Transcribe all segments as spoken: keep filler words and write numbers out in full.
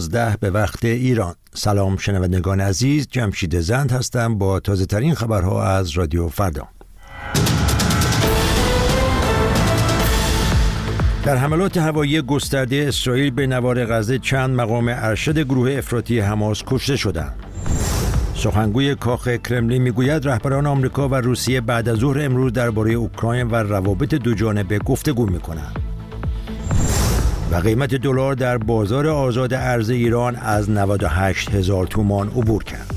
ده به وقت ایران. سلام شنوندگان عزیز، جمشید زند هستم با تازه ترین خبرها از رادیو فردا. در حملات هوایی گسترده اسرائیل به نوار غزه چند مقام ارشد گروه افراطی حماس کشته شدند. سخنگوی کاخ کرملین میگوید رهبران آمریکا و روسیه بعد از ظهر امروز درباره اوکراین و روابط دوجانبه گفتگو می‌کنند. و قیمت دلار در بازار آزاد ارز ایران از نود و هشت هزار تومان عبور کرد.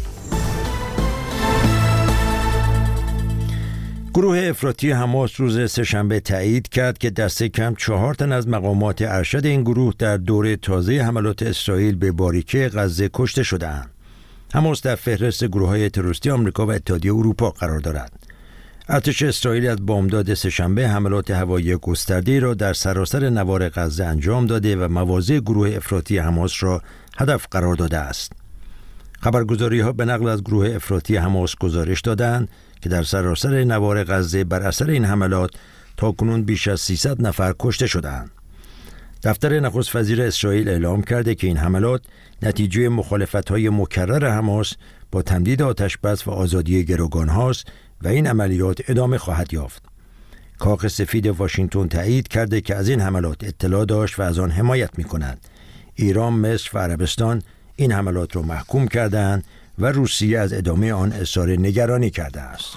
گروه افراطی حماس روز سه‌شنبه تایید کرد که دست کم چهار تن از مقامات ارشد این گروه در دوره تازه حملات اسرائیل به باریکه غزه کشته شدند. حماس در فهرست گروه‌های تروریستی آمریکا و اتحادیه اروپا قرار دارد. ارتش اسرائیل از بامداد سه‌شنبه حملات هوایی گسترده‌ای را در سراسر نوار غزه انجام داده و مواضع گروه افراطی حماس را هدف قرار داده است. خبرگزاری‌ها به نقل از گروه افراطی حماس گزارش دادند که در سراسر نوار غزه بر اثر این حملات تاکنون بیش از سیصد نفر کشته شدند. دفتر نخست وزیر اسرائیل اعلام کرده که این حملات نتیجه مخالفت‌های مکرر حماس با تمدید آتش‌بس و آزادی گروگان‌هاست و این عملیات ادامه خواهد یافت. کاخ سفید واشنگتن تایید کرده که از این حملات اطلاع داشت و از آن حمایت می‌کند. ایران، مصر و عربستان این حملات را محکوم کردند و روسیه از ادامه آن اظهار نگرانی کرده است.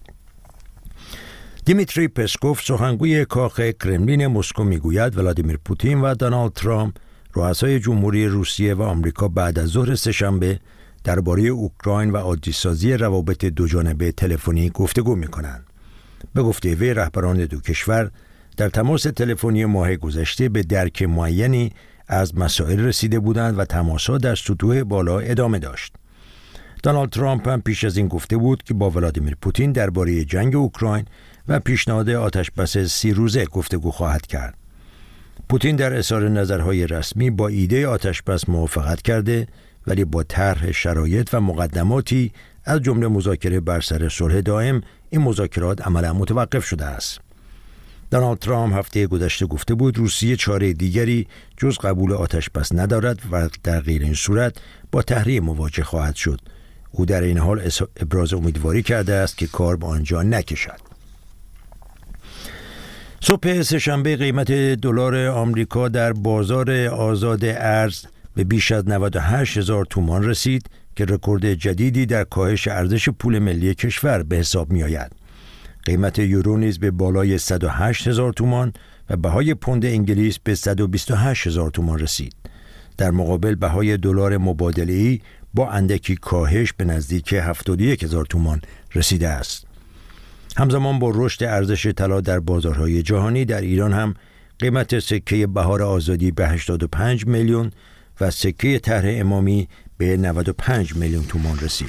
دیمیتری پسکوف، سخنگوی کاخ کرملین مسکو، میگوید ولادیمیر پوتین و دونالد ترامپ، رؤسای جمهوری روسیه و آمریکا، بعد از ظهر سه‌شنبه درباره اوکراین و عادی‌سازی روابط دوجانبه تلفنی گفتگو می‌کنند. به گفته وی رهبران دو کشور در تماس تلفنی ماه گذشته به درک معینی از مسائل رسیده بودند و تماس‌ها در سطوح بالا ادامه داشت. دونالد ترامپ هم پیش از این گفته بود که با ولادیمیر پوتین درباره جنگ اوکراین و پیشنهاد آتش‌بس سی روزه گفتگو خواهد کرد. پوتین در اظهار نظرهای رسمی با ایده آتش‌بس موافقت کرده، ولی با طرح شرایط و مقدماتی از جمله مذاکره بر سر صلح دائم این مذاکرات عملا متوقف شده است. دونالد ترامپ هفته گذشته گفته بود روسیه چاره دیگری جز قبول آتش‌بس ندارد و در غیر این صورت با تحریم مواجه خواهد شد. او در این حال ابراز امیدواری کرده است که کار به آنجا نکشد. صبح سه‌شنبه قیمت دلار آمریکا در بازار آزاد ارز به بیش از نود و هشت هزار تومان رسید که رکورد جدیدی در کاهش ارزش پول ملی کشور به حساب می آید. قیمت یورو نیز به بالای صد و هشت هزار تومان و بهای پوند انگلیس به صد و بیست و هشت هزار تومان رسید. در مقابل بهای دلار مبادله‌ای با اندکی کاهش به نزدیک هفتاد و یک هزار تومان رسیده است. همزمان با رشد ارزش طلا در بازارهای جهانی، در ایران هم قیمت سکه بهار آزادی به هشتاد و پنج میلیون و سکه طرح امامی به نود و پنج میلیون تومان رسید.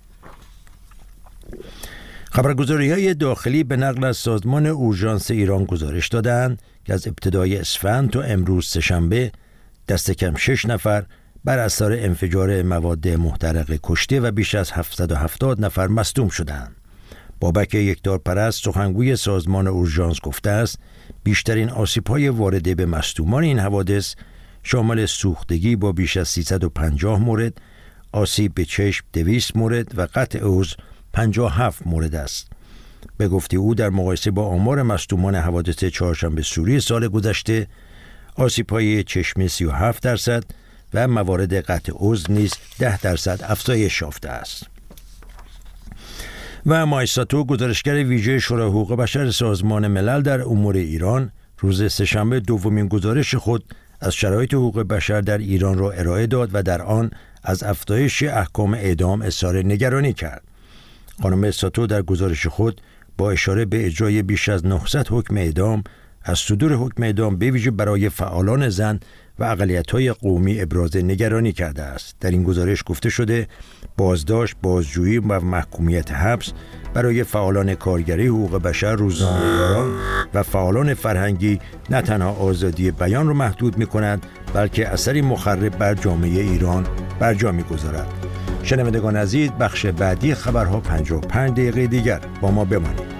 خبرگزاری‌های داخلی به نقل از سازمان اورژانس ایران گزارش دادند که از ابتدای اسفند تا امروز سه‌شنبه دست کم شش نفر بر اثر انفجار مواد محترقه کشته و بیش از هفتصد و هفتاد نفر مصدوم شدند. بابک یکتارپرست، سخنگوی سازمان اورژانس، گفته است بیشترین آسیب‌های وارده به مصدومان این حوادث شامل سوختگی با بیش از سیصد و پنجاه مورد، آسیب به چشم دویست مورد و قطع عضو پنجاه و هفت مورد است. به گفته او در مقایسه با آمار مصدومان حوادث چهارشنبه سوری سال گذشته، آسیب‌های چشمی سی و هفت درصد و موارد قطع عضو نیز ده درصد افزایش یافته است. و مایساتو، گزارشگر ویژه شورای حقوق بشر سازمان ملل در امور ایران، روز سه‌شنبه دومین گزارش خود از شرایط حقوق بشر در ایران را ارائه داد و در آن از افزایش احکام اعدام اظهار نگرانی کرد. خانم ساتو در گزارش خود با اشاره به اجرای بیش از نهصد حکم اعدام، از صدور حکم اعدام به ویژه برای فعالان زن و اقلیت‌های قومی ابراز نگرانی کرده است. در این گزارش گفته شده بازداشت، بازجویی و محکومیت حبس برای فعالان کارگری حقوق بشر، روزنامه‌نگاران و فعالان فرهنگی نه تنها آزادی بیان را محدود می‌کند، بلکه اثری مخرب بر جامعه ایران برجا می‌گذارد. شنوندگان عزیز، بخش بعدی خبرها پنجاه و پنج دقیقه دیگر با ما بمانید.